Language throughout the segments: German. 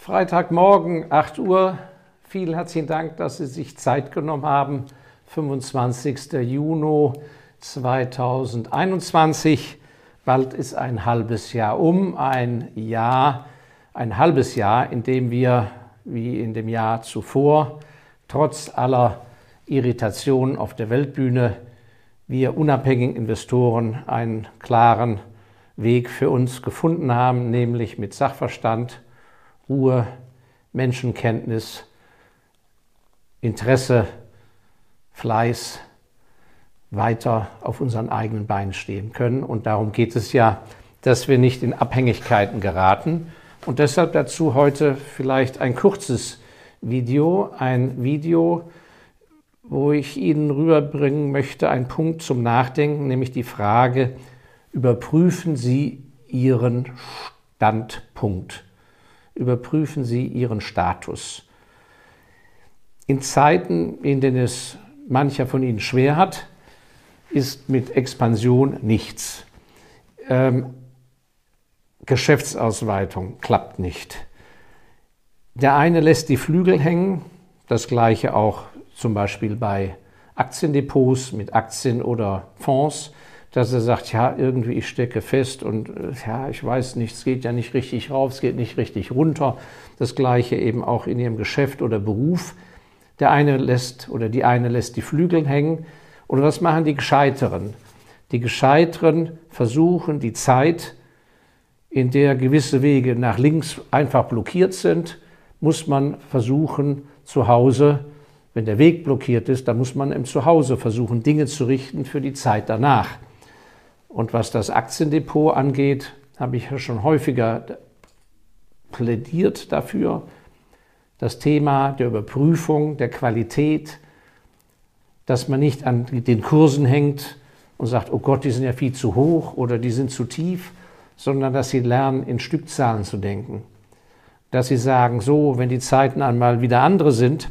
Freitagmorgen, 8 Uhr. Vielen herzlichen Dank, dass Sie sich Zeit genommen haben. 25. Juni 2021. Bald ist ein halbes Jahr um. Ein halbes Jahr, in dem wir, wie in dem Jahr zuvor, trotz aller Irritationen auf der Weltbühne, wir unabhängigen Investoren einen klaren Weg für uns gefunden haben, nämlich mit Sachverstand, Ruhe, Menschenkenntnis, Interesse, Fleiß weiter auf unseren eigenen Beinen stehen können. Und darum geht es ja, dass wir nicht in Abhängigkeiten geraten. Und deshalb dazu heute vielleicht ein kurzes Video, wo ich Ihnen rüberbringen möchte, einen Punkt zum Nachdenken, nämlich die Frage: Überprüfen Sie Ihren Standpunkt. Überprüfen Sie Ihren Status. In Zeiten, in denen es mancher von Ihnen schwer hat, ist mit Expansion nichts. Geschäftsausweitung klappt nicht. Der eine lässt die Flügel hängen, das gleiche auch zum Beispiel bei Aktiendepots mit Aktien oder Fonds, dass er sagt, ja, irgendwie ich stecke fest und ja, ich weiß nicht, es geht ja nicht richtig rauf, es geht nicht richtig runter. Das Gleiche eben auch in ihrem Geschäft oder Beruf. Der eine lässt oder die eine lässt die Flügel hängen. Und was machen die Gescheiteren? Die Gescheiteren versuchen die Zeit, in der gewisse Wege nach links einfach blockiert sind, muss man versuchen zu Hause, wenn der Weg blockiert ist, dann muss man im Zuhause versuchen, Dinge zu richten für die Zeit danach. Und was das Aktiendepot angeht, habe ich ja schon häufiger plädiert dafür, das Thema der Überprüfung, der Qualität, dass man nicht an den Kursen hängt und sagt, oh Gott, die sind ja viel zu hoch oder die sind zu tief, sondern dass sie lernen, in Stückzahlen zu denken. Dass sie sagen, so, wenn die Zeiten einmal wieder andere sind,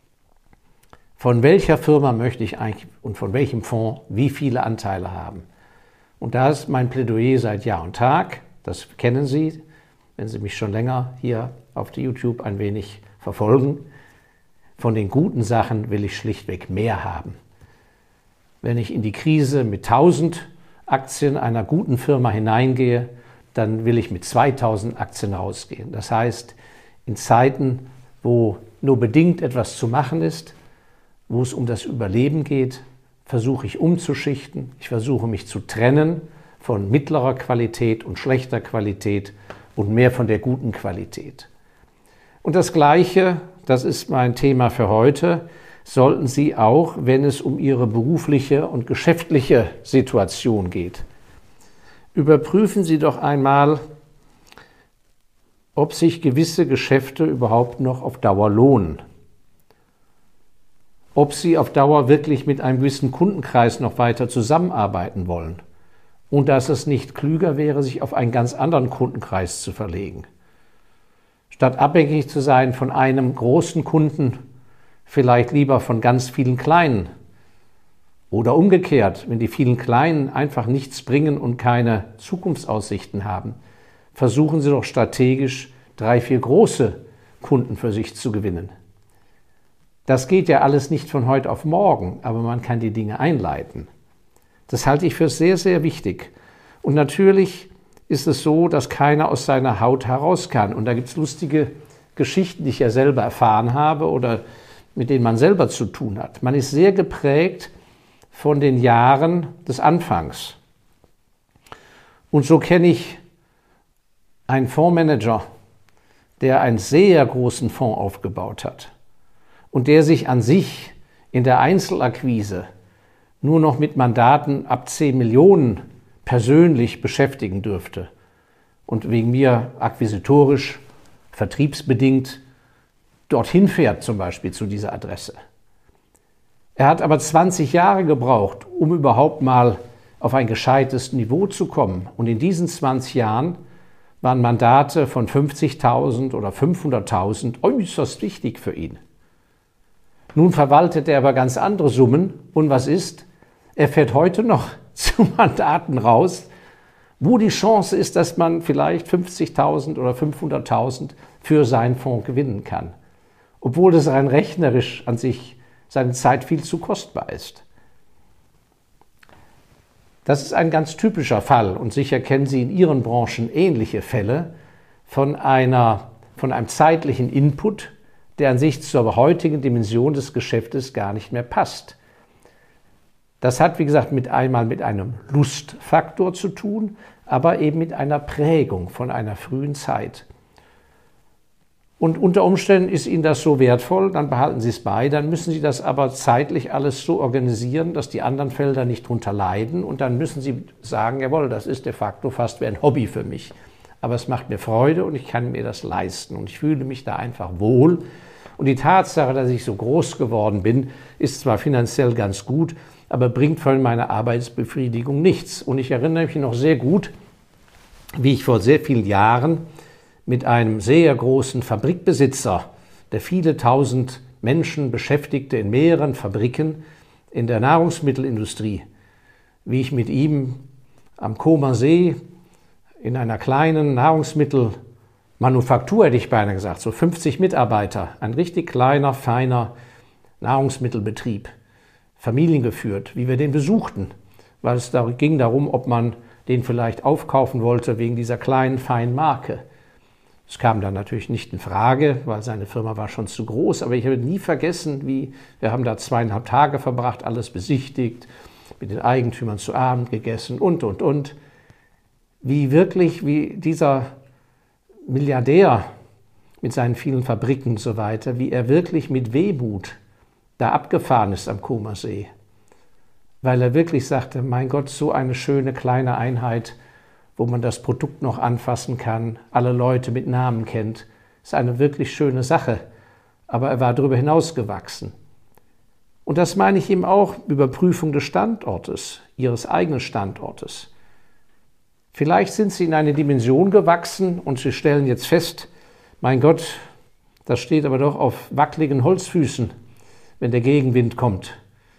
von welcher Firma möchte ich eigentlich und von welchem Fonds wie viele Anteile haben? Und da ist mein Plädoyer seit Jahr und Tag, das kennen Sie, wenn Sie mich schon länger hier auf YouTube ein wenig verfolgen. Von den guten Sachen will ich schlichtweg mehr haben. Wenn ich in die Krise mit 1000 Aktien einer guten Firma hineingehe, dann will ich mit 2000 Aktien rausgehen. Das heißt, in Zeiten, wo nur bedingt etwas zu machen ist, wo es um das Überleben geht, versuche ich umzuschichten. Ich versuche mich zu trennen von mittlerer Qualität und schlechter Qualität und mehr von der guten Qualität. Und das Gleiche, das ist mein Thema für heute, sollten Sie auch, wenn es um Ihre berufliche und geschäftliche Situation geht. Überprüfen Sie doch einmal, ob sich gewisse Geschäfte überhaupt noch auf Dauer lohnen. Ob Sie auf Dauer wirklich mit einem gewissen Kundenkreis noch weiter zusammenarbeiten wollen und dass es nicht klüger wäre, sich auf einen ganz anderen Kundenkreis zu verlegen. Statt abhängig zu sein von einem großen Kunden, vielleicht lieber von ganz vielen kleinen. Oder umgekehrt, wenn die vielen Kleinen einfach nichts bringen und keine Zukunftsaussichten haben, versuchen Sie doch strategisch 3, 4 große Kunden für sich zu gewinnen. Das geht ja alles nicht von heute auf morgen, aber man kann die Dinge einleiten. Das halte ich für sehr, sehr wichtig. Und natürlich ist es so, dass keiner aus seiner Haut heraus kann. Und da gibt es lustige Geschichten, die ich ja selber erfahren habe oder mit denen man selber zu tun hat. Man ist sehr geprägt von den Jahren des Anfangs. Und so kenne ich einen Fondsmanager, der einen sehr großen Fonds aufgebaut hat und der sich an sich in der Einzelakquise nur noch mit Mandaten ab 10 Millionen persönlich beschäftigen dürfte und wegen mir akquisitorisch, vertriebsbedingt dorthin fährt, zum Beispiel zu dieser Adresse. Er hat aber 20 Jahre gebraucht, um überhaupt mal auf ein gescheites Niveau zu kommen. Und in diesen 20 Jahren waren Mandate von 50.000 oder 500.000 äußerst wichtig für ihn. Nun verwaltet er aber ganz andere Summen. Und was ist? Er fährt heute noch zu Mandaten raus, wo die Chance ist, dass man vielleicht 50.000 oder 500.000 für seinen Fonds gewinnen kann, obwohl es rein rechnerisch an sich seine Zeit viel zu kostbar ist. Das ist ein ganz typischer Fall und sicher kennen Sie in Ihren Branchen ähnliche Fälle von einem zeitlichen Input, der an sich zur heutigen Dimension des Geschäftes gar nicht mehr passt. Das hat, wie gesagt, einmal mit einem Lustfaktor zu tun, aber eben mit einer Prägung von einer frühen Zeit. Und unter Umständen ist Ihnen das so wertvoll, dann behalten Sie es bei, dann müssen Sie das aber zeitlich alles so organisieren, dass die anderen Felder nicht drunter leiden und dann müssen Sie sagen, jawohl, das ist de facto fast wie ein Hobby für mich. Aber es macht mir Freude und ich kann mir das leisten und ich fühle mich da einfach wohl. Und die Tatsache, dass ich so groß geworden bin, ist zwar finanziell ganz gut, aber bringt von meiner Arbeitsbefriedigung nichts. Und ich erinnere mich noch sehr gut, wie ich vor sehr vielen Jahren mit einem sehr großen Fabrikbesitzer, der viele tausend Menschen beschäftigte in mehreren Fabriken in der Nahrungsmittelindustrie, wie ich mit ihm am Comer See in einer kleinen Nahrungsmittelmanufaktur, hätte ich beinahe gesagt, so 50 Mitarbeiter, ein richtig kleiner, feiner Nahrungsmittelbetrieb, familiengeführt, wie wir den besuchten, weil es ging darum, ob man den vielleicht aufkaufen wollte wegen dieser kleinen, feinen Marke. Es kam dann natürlich nicht in Frage, weil seine Firma war schon zu groß, aber ich habe nie vergessen, wir haben da 2,5 Tage verbracht, alles besichtigt, mit den Eigentümern zu Abend gegessen und. Wie dieser Milliardär mit seinen vielen Fabriken und so weiter, wie er wirklich mit Wehmut da abgefahren ist am Comer See. Weil er wirklich sagte, mein Gott, so eine schöne kleine Einheit, wo man das Produkt noch anfassen kann, alle Leute mit Namen kennt, ist eine wirklich schöne Sache. Aber er war darüber hinausgewachsen. Und das meine ich eben auch, Überprüfung des Standortes, Ihres eigenen Standortes. Vielleicht sind Sie in eine Dimension gewachsen und Sie stellen jetzt fest, mein Gott, das steht aber doch auf wackeligen Holzfüßen, wenn der Gegenwind kommt.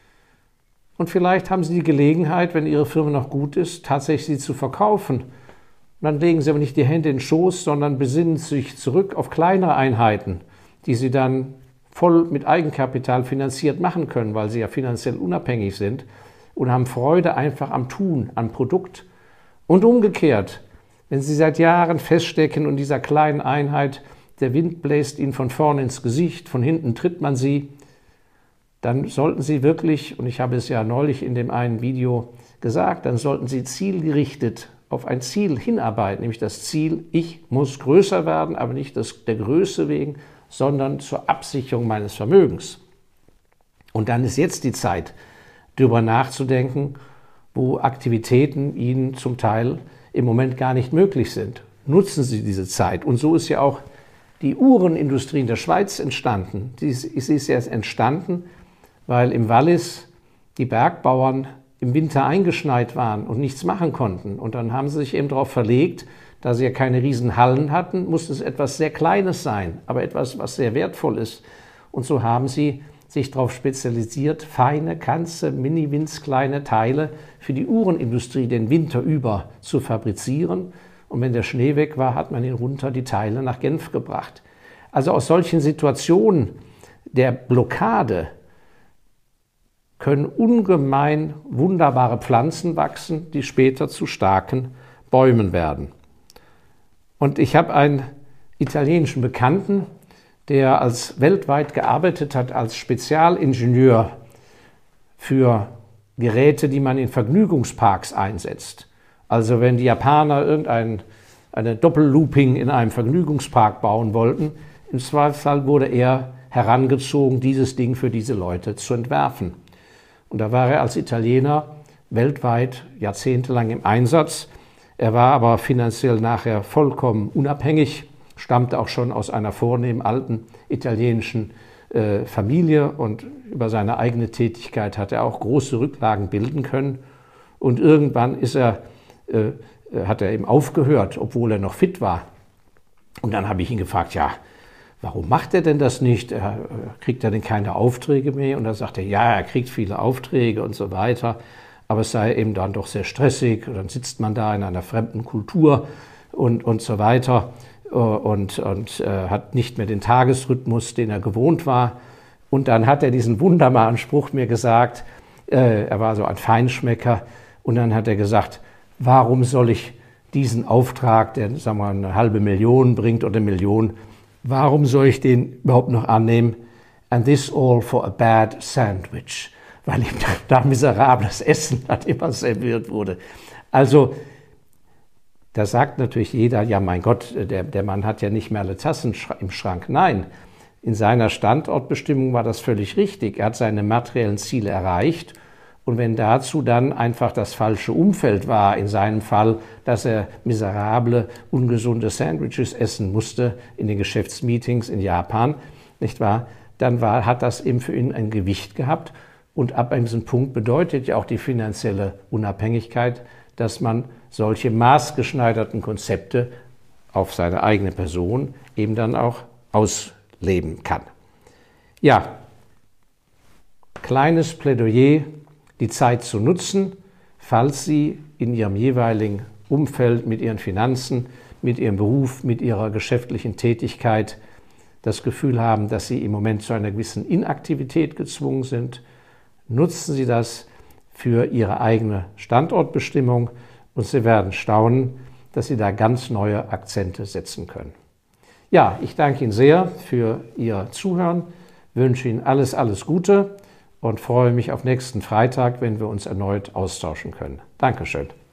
Und vielleicht haben Sie die Gelegenheit, wenn Ihre Firma noch gut ist, tatsächlich sie zu verkaufen. Und dann legen Sie aber nicht die Hände in den Schoß, sondern besinnen sich zurück auf kleinere Einheiten, die Sie dann voll mit Eigenkapital finanziert machen können, weil Sie ja finanziell unabhängig sind und haben Freude einfach am Tun, am Produkt. Und umgekehrt, wenn Sie seit Jahren feststecken und dieser kleinen Einheit, der Wind bläst Ihnen von vorne ins Gesicht, von hinten tritt man Sie, dann sollten Sie wirklich, und ich habe es ja neulich in dem einen Video gesagt, dann sollten Sie zielgerichtet auf ein Ziel hinarbeiten, nämlich das Ziel, ich muss größer werden, aber nicht der Größe wegen, sondern zur Absicherung meines Vermögens. Und dann ist jetzt die Zeit, darüber nachzudenken, wo Aktivitäten Ihnen zum Teil im Moment gar nicht möglich sind. Nutzen Sie diese Zeit. Und so ist ja auch die Uhrenindustrie in der Schweiz entstanden. Sie ist erst entstanden, weil im Wallis die Bergbauern im Winter eingeschneit waren und nichts machen konnten. Und dann haben sie sich eben darauf verlegt, da sie ja keine riesen Hallen hatten, musste es etwas sehr Kleines sein, aber etwas, was sehr wertvoll ist. Und so haben sie sich darauf spezialisiert, feine, ganze, mini-winzkleine Teile für die Uhrenindustrie den Winter über zu fabrizieren. Und wenn der Schnee weg war, hat man ihn runter die Teile nach Genf gebracht. Also aus solchen Situationen der Blockade können ungemein wunderbare Pflanzen wachsen, die später zu starken Bäumen werden. Und ich habe einen italienischen Bekannten, der weltweit gearbeitet hat als Spezialingenieur für Geräte, die man in Vergnügungsparks einsetzt. Also wenn die Japaner eine Doppellooping in einem Vergnügungspark bauen wollten, im Zweifelsfall wurde er herangezogen, dieses Ding für diese Leute zu entwerfen. Und da war er als Italiener weltweit jahrzehntelang im Einsatz. Er war aber finanziell nachher vollkommen unabhängig, stammte auch schon aus einer vornehmen alten italienischen Familie und über seine eigene Tätigkeit hat er auch große Rücklagen bilden können. Und irgendwann hat er eben aufgehört, obwohl er noch fit war. Und dann habe ich ihn gefragt, ja, warum macht er denn das nicht? Kriegt er denn keine Aufträge mehr? Und er sagte, ja, er kriegt viele Aufträge und so weiter, aber es sei eben dann doch sehr stressig. Und dann sitzt man da in einer fremden Kultur und so weiter. und hat nicht mehr den Tagesrhythmus, den er gewohnt war. Und dann hat er diesen wunderbaren Spruch mir gesagt, er war so ein Feinschmecker, und dann hat er gesagt, warum soll ich diesen Auftrag, der sagen wir mal, 500.000 bringt oder 1 Million, warum soll ich den überhaupt noch annehmen? And this all for a bad sandwich, weil ihm da miserables Essen halt immer serviert wurde. Also da sagt natürlich jeder, ja mein Gott, der Mann hat ja nicht mehr alle Tassen im Schrank. Nein, in seiner Standortbestimmung war das völlig richtig. Er hat seine materiellen Ziele erreicht. Und wenn dazu dann einfach das falsche Umfeld war, in seinem Fall, dass er miserable, ungesunde Sandwiches essen musste in den Geschäftsmeetings in Japan, nicht wahr? Dann hat das eben für ihn ein Gewicht gehabt. Und ab diesem Punkt bedeutet ja auch die finanzielle Unabhängigkeit, dass man solche maßgeschneiderten Konzepte auf seine eigene Person eben dann auch ausleben kann. Ja, kleines Plädoyer, die Zeit zu nutzen, falls Sie in Ihrem jeweiligen Umfeld mit Ihren Finanzen, mit Ihrem Beruf, mit Ihrer geschäftlichen Tätigkeit das Gefühl haben, dass Sie im Moment zu einer gewissen Inaktivität gezwungen sind. Nutzen Sie das für Ihre eigene Standortbestimmung und Sie werden staunen, dass Sie da ganz neue Akzente setzen können. Ja, ich danke Ihnen sehr für Ihr Zuhören, wünsche Ihnen alles Gute und freue mich auf nächsten Freitag, wenn wir uns erneut austauschen können. Dankeschön.